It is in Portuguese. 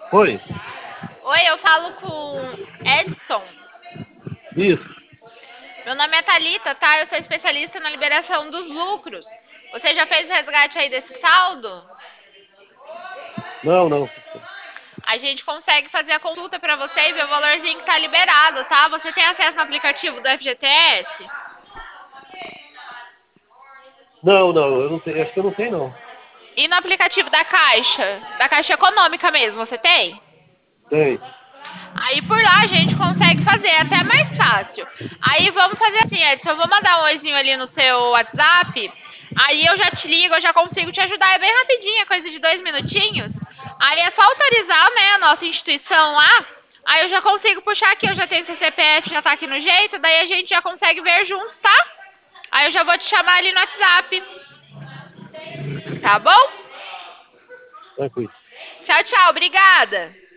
Oi, Oi, eu falo com Edson. isso. Meu nome é Thalita, tá? Eu sou especialista na liberação dos lucros. Você já fez o resgate aí desse saldo? Não, não. A gente consegue fazer a consulta para você e ver o valorzinho que tá liberado, tá? Você tem acesso no aplicativo do FGTS? Não, não, eu não tenho, acho que eu não tenho, não. E no aplicativo da Caixa Econômica mesmo, você tem? Tem. Aí por lá a gente consegue fazer, é até mais fácil. Aí vamos fazer assim, Edson, eu vou mandar um oizinho ali no seu WhatsApp. Aí eu já te ligo, eu já consigo te ajudar. É bem rapidinho, é coisa de 2 minutinhos. Aí é só autorizar, né, a nossa instituição lá. Aí eu já consigo puxar aqui, eu já tenho seu CPF, já tá aqui no jeito. Daí a gente já consegue ver juntos, tá? Aí eu já vou te chamar ali no WhatsApp. Tá bom? Tranquilo. Tchau, tchau, obrigada.